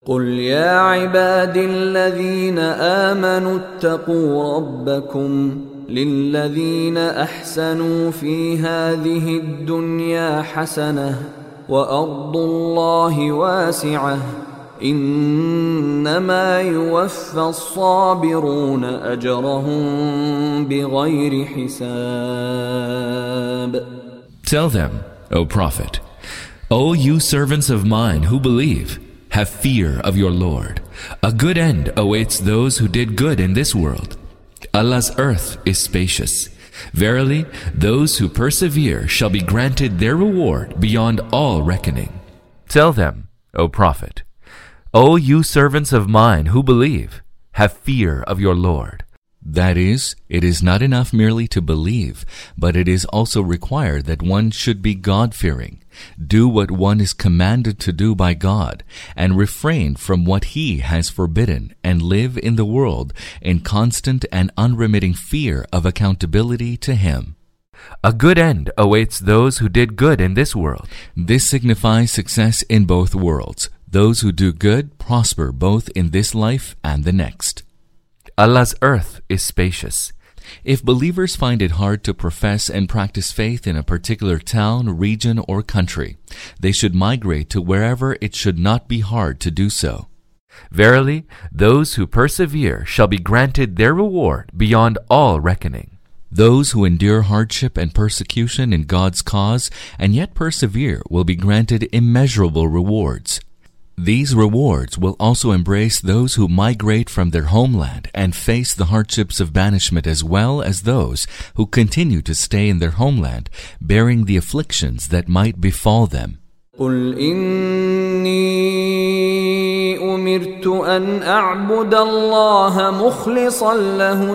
قل يا عباد الذين آمنوا اتقوا ربكم للذين أحسنوا في هذه الدنيا حسنة وأرض الله واسعة إنما يوفى الصابرون أجرهم بغير حساب. Tell them, O Prophet, O you servants of mine who believe, have fear of your Lord. A good end awaits those who did good in this world. Allah's earth is spacious. Verily, those who persevere shall be granted their reward beyond all reckoning. Tell them, O Prophet, O you servants of mine who believe, have fear of your Lord. That is, it is not enough merely to believe, but it is also required that one should be God-fearing, do what one is commanded to do by God, and refrain from what He has forbidden, and live in the world in constant and unremitting fear of accountability to Him. A good end awaits those who did good in this world. This signifies success in both worlds. Those who do good prosper both in this life and the next. Allah's earth is spacious. If believers find it hard to profess and practice faith in a particular town, region, or country, they should migrate to wherever it should not be hard to do so. Verily, those who persevere shall be granted their reward beyond all reckoning. Those who endure hardship and persecution in God's cause and yet persevere will be granted immeasurable rewards. These rewards will also embrace those who migrate from their homeland and face the hardships of banishment, as well as those who continue to stay in their homeland, bearing the afflictions that might befall them. قل إني أمرت أن أعبد الله مخلصا له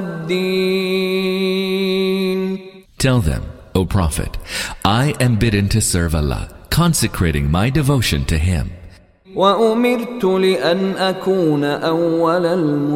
الدين. Tell them, O Prophet, I am bidden to serve Allah, consecrating my devotion to Him. وأمرت لأن أكون أول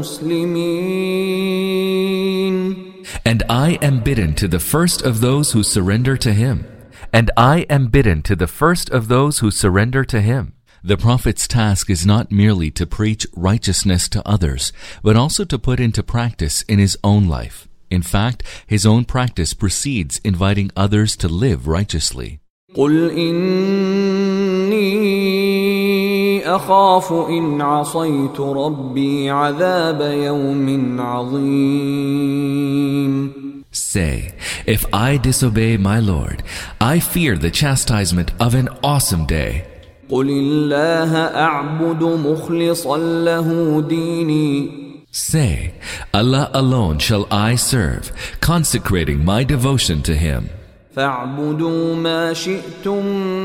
المسلمين. And I am bidden to the first of those who surrender to Him. And I am bidden to the first of those who surrender to Him. The Prophet's task is not merely to preach righteousness to others, but also to put into practice in his own life. In fact, his own practice precedes inviting others to live righteously. قل إني أخاف إن عصيت ربي عذاب يوم عظيم. Say, if I disobey my Lord, I fear the chastisement of an awesome day. قل الله أعبد مخلصا له ديني. Say, Allah alone shall I serve, consecrating my devotion to Him. فاعبدوا ما شئتم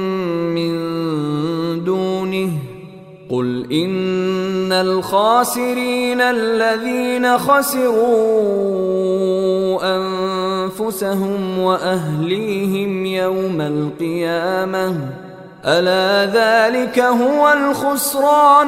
من دونه قل إن الخاسرين الذين خسروا أنفسهم وأهليهم يوم القيامة ألا ذلك هو الخسران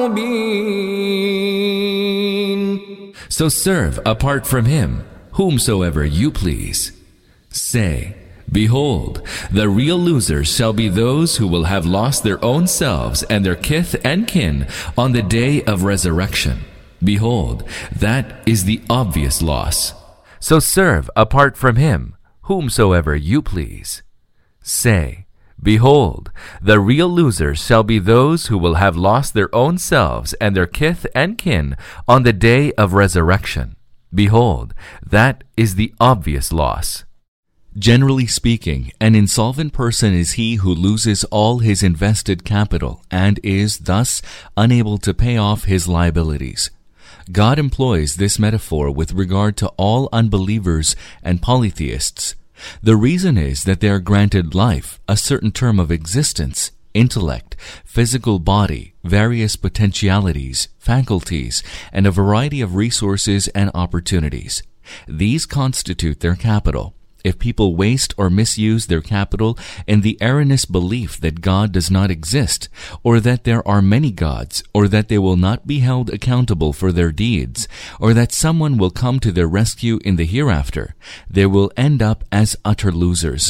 المبين. So serve apart from Him whomsoever you please. Say, behold, the real losers shall be those who will have lost their own selves and their kith and kin on the day of resurrection. Behold, that is the obvious loss. So serve apart from Him whomsoever you please. Say, behold, the real losers shall be those who will have lost their own selves and their kith and kin on the day of resurrection. Behold, that is the obvious loss. Generally speaking, an insolvent person is he who loses all his invested capital and is thus unable to pay off his liabilities. God employs this metaphor with regard to all unbelievers and polytheists. The reason is that they are granted life, a certain term of existence, intellect, physical body, various potentialities, faculties, and a variety of resources and opportunities. These constitute their capital. If people waste or misuse their capital in the erroneous belief that God does not exist, or that there are many gods, or that they will not be held accountable for their deeds, or that someone will come to their rescue in the hereafter, they will end up as utter losers.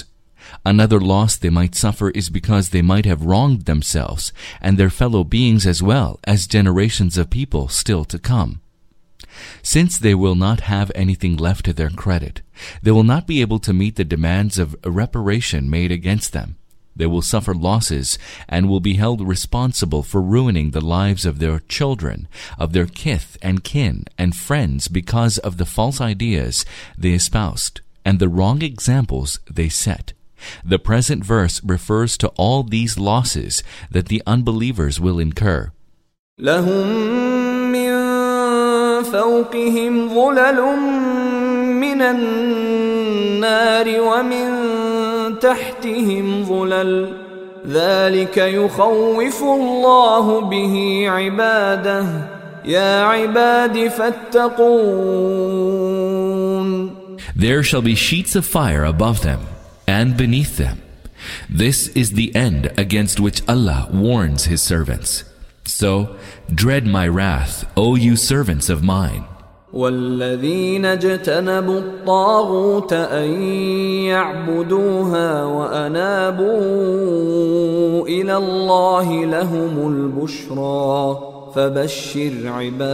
Another loss they might suffer is because they might have wronged themselves and their fellow beings as well as generations of people still to come. Since they will not have anything left to their credit, they will not be able to meet the demands of reparation made against them. They will suffer losses and will be held responsible for ruining the lives of their children, of their kith and kin and friends because of the false ideas they espoused and the wrong examples they set. The present verse refers to all these losses that the unbelievers will incur. لهم من فوقهم ظلل من النار ومن تحتهم ظلل ذلك يخوف الله به عباده يا عباد فاتقون. There shall be sheets of fire above them and beneath them. This is the end against which Allah warns His servants. So, dread my wrath, O you servants of mine. والذين اجتنبوا الطاغوت أن يعبدوها وأنابوا إلى الله لهم البشرى فبشر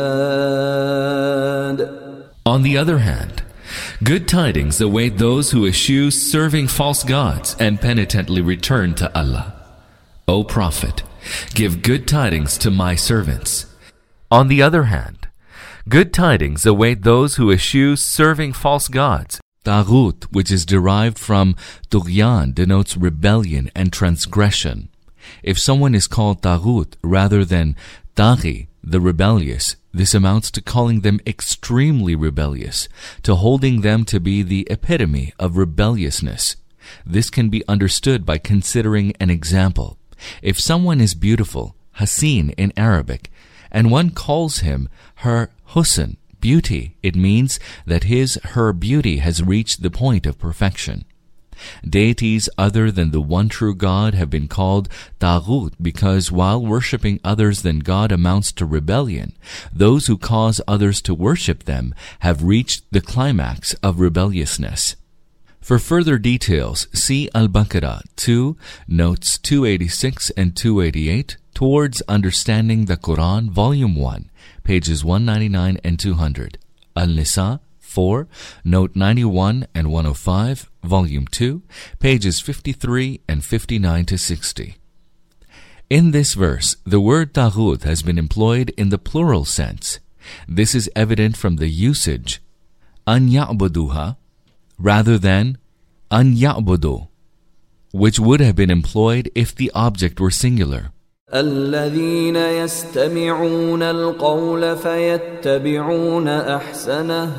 عباد. On the other hand, good tidings await those who eschew serving false gods and penitently return to Allah. O Prophet, give good tidings to my servants. On the other hand, good tidings await those who eschew serving false gods. Taghut, which is derived from tughyan, denotes rebellion and transgression. If someone is called Taghut rather than Taghi, the rebellious, this amounts to calling them extremely rebellious, to holding them to be the epitome of rebelliousness. This can be understood by considering an example. If someone is beautiful, Hasin in Arabic, and one calls him her husn, beauty, it means that her beauty has reached the point of perfection. Deities other than the one true God have been called Taghut because while worshipping others than God amounts to rebellion, those who cause others to worship them have reached the climax of rebelliousness. For further details, see Al-Baqarah 2, notes 286 and 288, Towards Understanding the Quran, Volume 1, pages 199 and 200. Al-Nisa 4, note 91 and 105, Volume 2, pages 53 and 59 to 60. In this verse, the word Taghut has been employed in the plural sense. This is evident from the usage, an ya'buduha, rather than an ya'budu, which would have been employed if the object were singular. الذين يستمعون القول فيتبعون أحسنه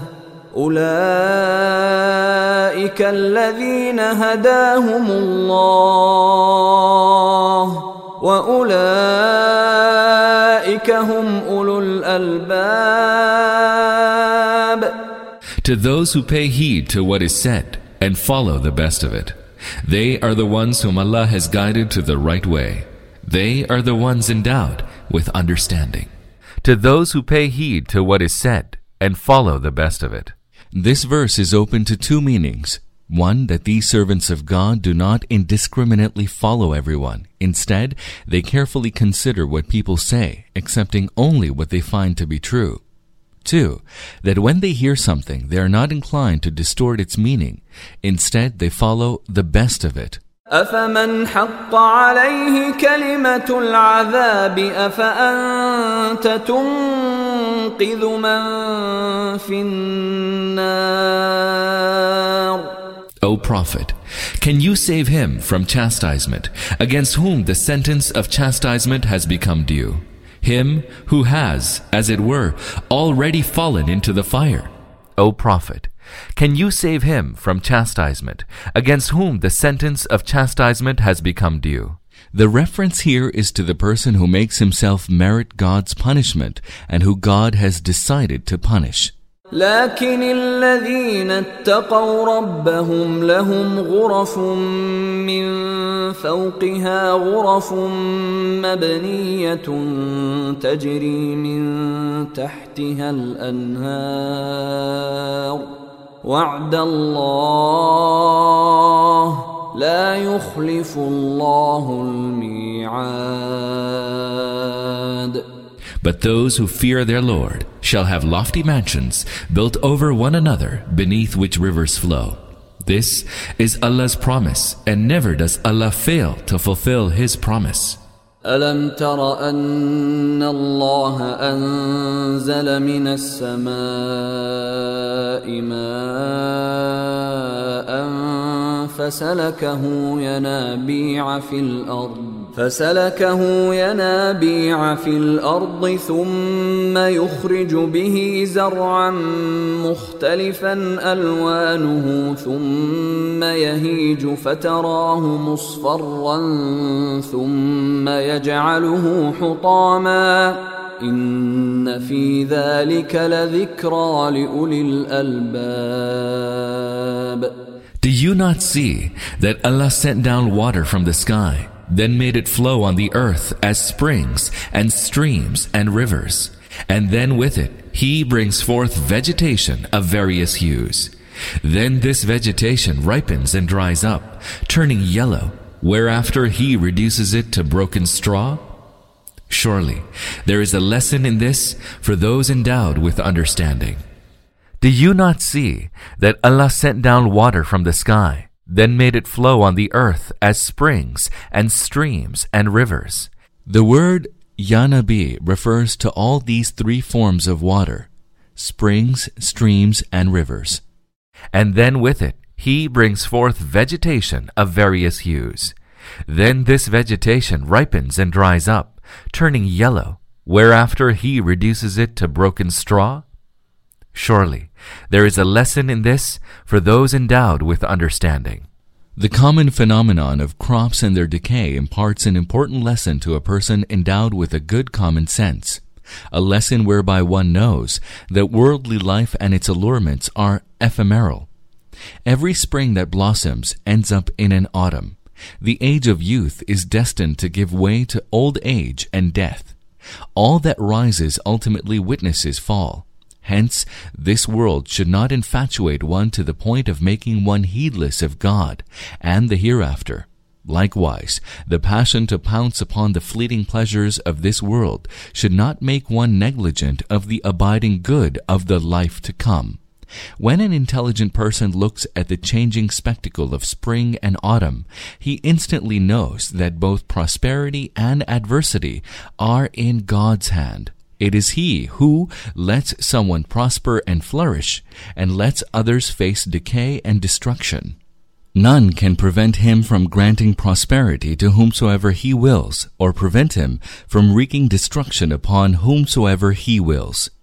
أولئك الذين هداهم الله وأولئك هم أولو الألباب. To those who pay heed to what is said and follow the best of it, they are the ones whom Allah has guided to the right way. They are the ones endowed with understanding. To those who pay heed to what is said and follow the best of it. This verse is open to two meanings. One, that these servants of God do not indiscriminately follow everyone. Instead, they carefully consider what people say, accepting only what they find to be true. Two, that when they hear something, they are not inclined to distort its meaning. Instead, they follow the best of it. أفمن حق عليه كلمة العذاب أفأنت تنقذ من في النار. O Prophet, can you save him from chastisement, against whom the sentence of chastisement has become due? Him who has, as it were, already fallen into the fire. O Prophet, can you save him from chastisement, against whom the sentence of chastisement has become due? The reference here is to the person who makes himself merit God's punishment and who God has decided to punish. لكن الذين اتقوا ربهم لهم غرف من فوقها غرف مبنية تجري من تحتها الأنهار وعد الله لا يخلف الله الميعاد. But those who fear their Lord shall have lofty mansions built over one another, beneath which rivers flow. This is Allah's promise, and never does Allah fail to fulfill His promise. ألم تر أن الله أنزل من السماء ماء فسلكه ينابيع في الأرض ثم يخرج به زرعا مختلفا ألوانه ثم يهيج فتراه مصفرا ثم يجعله حطاما إن في ذلك لذكرى لأولي الألباب. Do you not see that Allah sent down water from the sky, then made it flow on the earth as springs and streams and rivers, and then with it He brings forth vegetation of various hues. Then this vegetation ripens and dries up, turning yellow, whereafter He reduces it to broken straw? Surely there is a lesson in this for those endowed with understanding. Do you not see that Allah sent down water from the sky, then made it flow on the earth as springs and streams and rivers? The word Yanabi refers to all these three forms of water: springs, streams, and rivers. And then with it He brings forth vegetation of various hues. Then this vegetation ripens and dries up, turning yellow, whereafter He reduces it to broken straw? Surely there is a lesson in this for those endowed with understanding. The common phenomenon of crops and their decay imparts an important lesson to a person endowed with a good common sense, a lesson whereby one knows that worldly life and its allurements are ephemeral. Every spring that blossoms ends up in an autumn. The age of youth is destined to give way to old age and death. All that rises ultimately witnesses fall. Hence, this world should not infatuate one to the point of making one heedless of God and the hereafter. Likewise, the passion to pounce upon the fleeting pleasures of this world should not make one negligent of the abiding good of the life to come. When an intelligent person looks at the changing spectacle of spring and autumn, he instantly knows that both prosperity and adversity are in God's hand. It is He who lets someone prosper and flourish, and lets others face decay and destruction. None can prevent Him from granting prosperity to whomsoever He wills, or prevent Him from wreaking destruction upon whomsoever He wills.